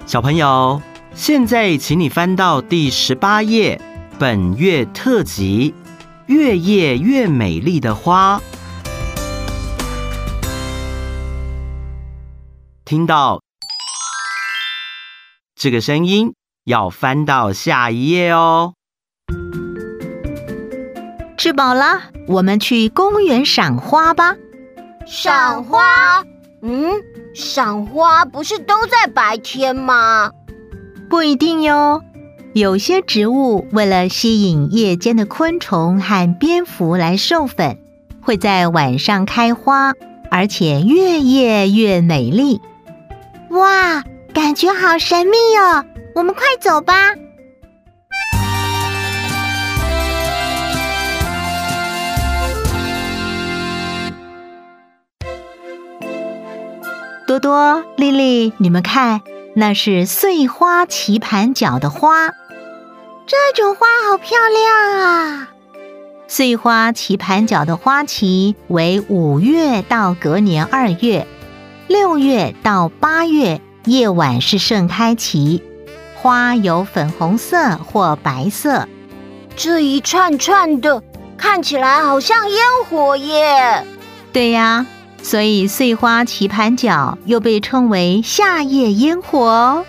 小朋友，现在请你翻到第18页，本月特辑《越夜越美丽的花》。听到这个声音，要翻到下一页哦。 吃饱了，我们去公园赏花吧。 赏花？赏花不是都在白天吗？ 不一定哟，有些植物为了吸引夜间的昆虫和蝙蝠来授粉，会在晚上开花，而且越夜越美丽。 哇，感觉好神秘哦！我们快走吧。 多多、丽丽，你们看，那是穗花棋盘脚的花。 这种花好漂亮啊！ 穗花棋盘脚的花期为5月到隔年2月，6月到8月夜晚是盛开期，花有粉红色或白色。 这一串串的，看起来好像烟火耶。 对呀，所以穗花棋盘脚又被称为夏夜烟火哦。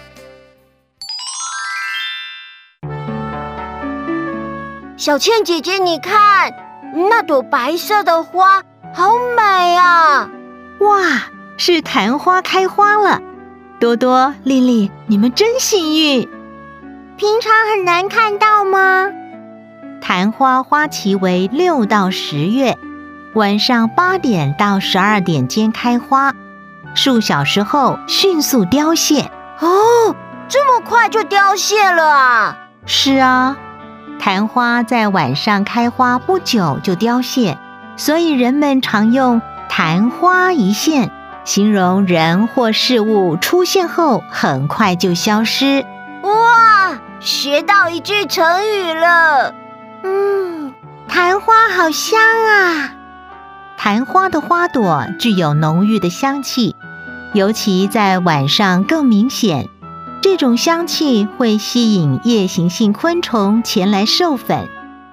小倩姐姐，你看，那朵白色的花好美啊！ 哇，是昙花开花了！多多、丽丽，你们真幸运。 平常很难看到吗？ 昙花花期为6到10月，晚上8点到12点间开花，数小时后迅速凋谢。 哦，这么快就凋谢了啊？ 是啊，昙花在晚上开花不久就凋谢，所以人们常用昙花一现，形容人或事物出现后很快就消失。 哇，学到一句成语了。昙花好香啊！ 昙花的花朵具有浓郁的香气，尤其在晚上更明显。这种香气会吸引夜行性昆虫前来授粉。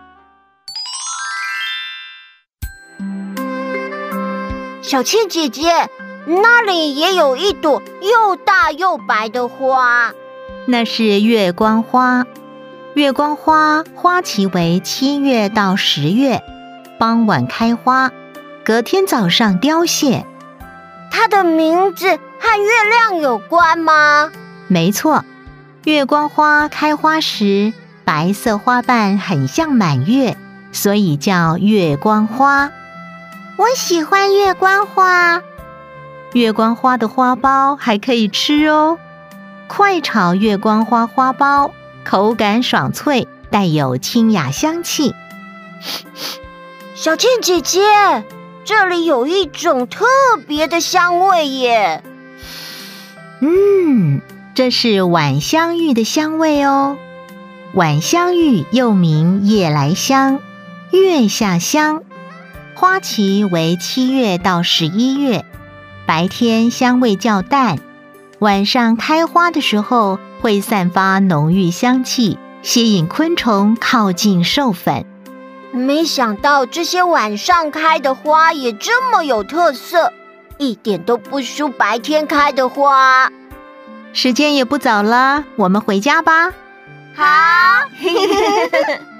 小倩姐姐，那里也有一朵又大又白的花。 那是月光花。月光花花期为7月到10月，傍晚开花，隔天早上凋谢。 它的名字和月亮有关吗？ 没错，月光花开花时，白色花瓣很像满月，所以叫月光花。 我喜欢月光花。 月光花的花苞还可以吃哦。快炒月光花花苞，口感爽脆，带有清雅香气。 小倩姐姐，这里有一种特别的香味耶。 这是晚香玉的香味哦。晚香玉又名夜来香、月下香，花期为7月到11月，白天香味较淡，晚上开花的时候会散发浓郁香气，吸引昆虫靠近授粉。 没想到这些晚上开的花也这么有特色，一点都不输白天开的花。 时间也不早了，我们回家吧。 好。